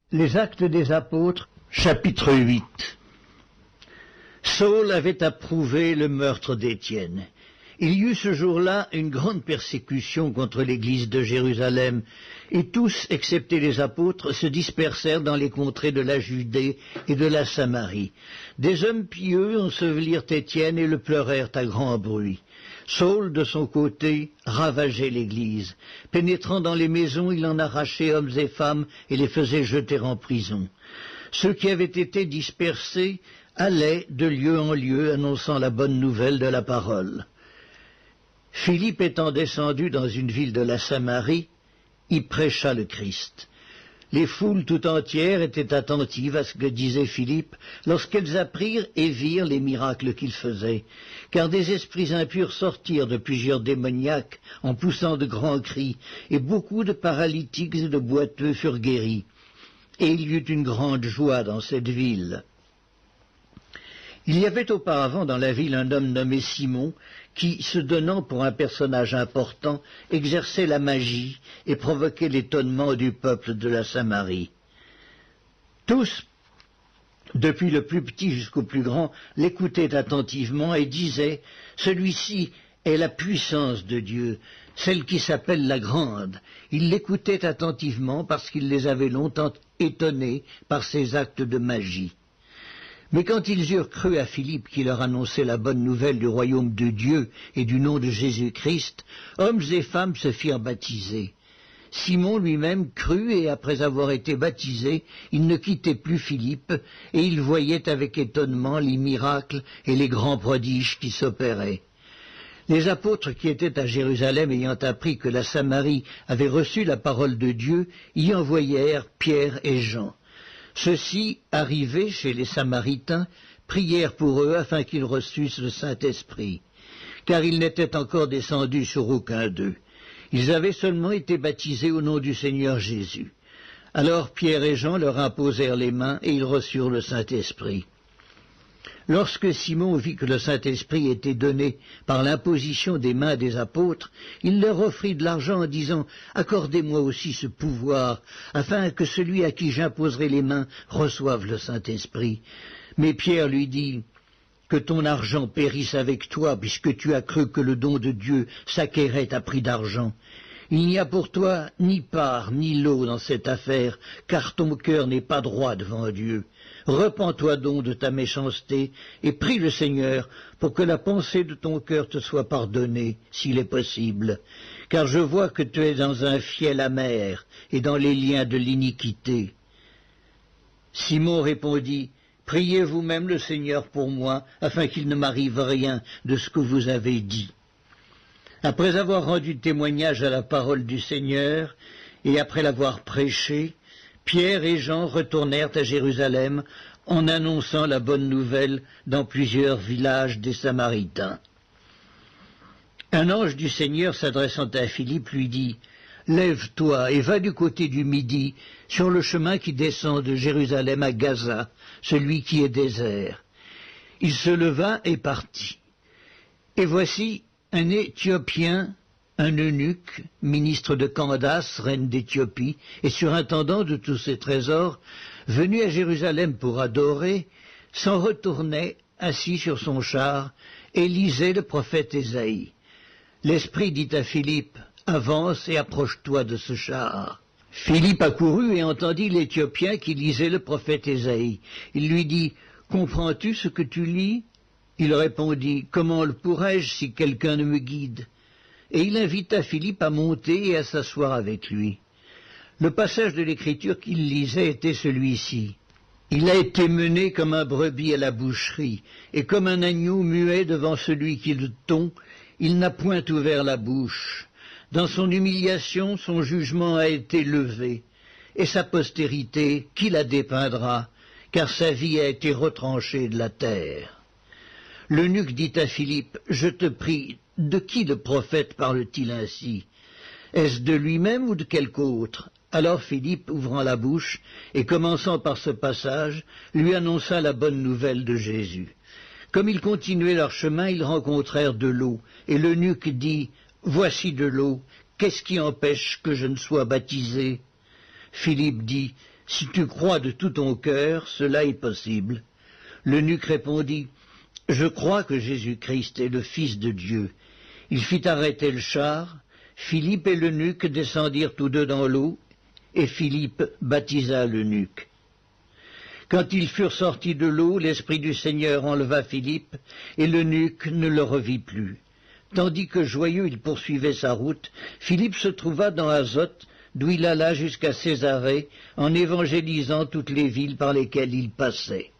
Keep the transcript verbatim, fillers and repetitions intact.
Les Actes des Apôtres, chapitre huit. Saul avait approuvé le meurtre d'Étienne. Il y eut ce jour-là une grande persécution contre l'église de Jérusalem, et tous, excepté les apôtres, se dispersèrent dans les contrées de la Judée et de la Samarie. Des hommes pieux ensevelirent Étienne et le pleurèrent à grand bruit. Saul, de son côté, ravageait l'église. Pénétrant dans les maisons, il en arrachait hommes et femmes et les faisait jeter en prison. Ceux qui avaient été dispersés allaient de lieu en lieu annonçant la bonne nouvelle de la parole. Philippe étant descendu dans une ville de la Samarie, y prêcha le Christ. Les foules tout entières étaient attentives à ce que disait Philippe lorsqu'elles apprirent et virent les miracles qu'il faisait, car des esprits impurs sortirent de plusieurs démoniaques en poussant de grands cris, et beaucoup de paralytiques et de boiteux furent guéris. Et il y eut une grande joie dans cette ville. Il y avait auparavant dans la ville un homme nommé Simon, qui, se donnant pour un personnage important, exerçait la magie et provoquait l'étonnement du peuple de la Samarie. Tous, depuis le plus petit jusqu'au plus grand, l'écoutaient attentivement et disaient « Celui-ci est la puissance de Dieu, celle qui s'appelle la Grande ». Ils l'écoutaient attentivement parce qu'il les avait longtemps étonnés par ses actes de magie. Mais quand ils eurent cru à Philippe qui leur annonçait la bonne nouvelle du royaume de Dieu et du nom de Jésus-Christ, hommes et femmes se firent baptiser. Simon lui-même crut et après avoir été baptisé, il ne quittait plus Philippe et il voyait avec étonnement les miracles et les grands prodiges qui s'opéraient. Les apôtres qui étaient à Jérusalem ayant appris que la Samarie avait reçu la parole de Dieu, y envoyèrent Pierre et Jean. Ceux-ci, arrivés chez les Samaritains, prièrent pour eux afin qu'ils reçussent le Saint-Esprit, car ils n'étaient encore descendus sur aucun d'eux. Ils avaient seulement été baptisés au nom du Seigneur Jésus. Alors Pierre et Jean leur imposèrent les mains et ils reçurent le Saint-Esprit. Lorsque Simon vit que le Saint-Esprit était donné par l'imposition des mains des apôtres, il leur offrit de l'argent en disant « Accordez-moi aussi ce pouvoir, afin que celui à qui j'imposerai les mains reçoive le Saint-Esprit. » Mais Pierre lui dit « Que ton argent périsse avec toi, puisque tu as cru que le don de Dieu s'acquérait à prix d'argent. Il n'y a pour toi ni part ni lot dans cette affaire, car ton cœur n'est pas droit devant Dieu. Repens-toi donc de ta méchanceté et prie le Seigneur pour que la pensée de ton cœur te soit pardonnée, s'il est possible. Car je vois que tu es dans un fiel amer et dans les liens de l'iniquité. » Simon répondit, « Priez vous-même le Seigneur pour moi, afin qu'il ne m'arrive rien de ce que vous avez dit. » Après avoir rendu témoignage à la parole du Seigneur, et après l'avoir prêchée, Pierre et Jean retournèrent à Jérusalem en annonçant la bonne nouvelle dans plusieurs villages des Samaritains. Un ange du Seigneur s'adressant à Philippe lui dit « Lève-toi et va du côté du Midi, sur le chemin qui descend de Jérusalem à Gaza, celui qui est désert. » Il se leva et partit. Et voici un Éthiopien, un eunuque, ministre de Candace, reine d'Éthiopie, et surintendant de tous ses trésors, venu à Jérusalem pour adorer, s'en retournait, assis sur son char, et lisait le prophète Ésaïe. L'Esprit dit à Philippe, « Avance et approche-toi de ce char. » Philippe accourut et entendit l'Éthiopien qui lisait le prophète Ésaïe. Il lui dit, « Comprends-tu ce que tu lis ?» Il répondit, « Comment le pourrais-je si quelqu'un ne me guide ?» Et il invita Philippe à monter et à s'asseoir avec lui. Le passage de l'Écriture qu'il lisait était celui-ci. « Il a été mené comme un brebis à la boucherie, et comme un agneau muet devant celui qui le tond, il n'a point ouvert la bouche. Dans son humiliation, son jugement a été levé, et sa postérité, qui la dépeindra, car sa vie a été retranchée de la terre. » L'eunuque dit à Philippe, « Je te prie, de qui le prophète parle-t-il ainsi? Est-ce de lui-même ou de quelque autre ?» Alors Philippe, ouvrant la bouche et commençant par ce passage, lui annonça la bonne nouvelle de Jésus. Comme ils continuaient leur chemin, ils rencontrèrent de l'eau, et l'eunuque dit, « Voici de l'eau, qu'est-ce qui empêche que je ne sois baptisé ?» Philippe dit, « Si tu crois de tout ton cœur, cela est possible. » L'eunuque répondit, « Je crois que Jésus-Christ est le Fils de Dieu. » Il fit arrêter le char. Philippe et l'eunuque descendirent tous deux dans l'eau, et Philippe baptisa l'eunuque. Quand ils furent sortis de l'eau, l'Esprit du Seigneur enleva Philippe, et l'eunuque ne le revit plus. Tandis que joyeux il poursuivait sa route, Philippe se trouva dans Azote, d'où il alla jusqu'à Césarée, en évangélisant toutes les villes par lesquelles il passait.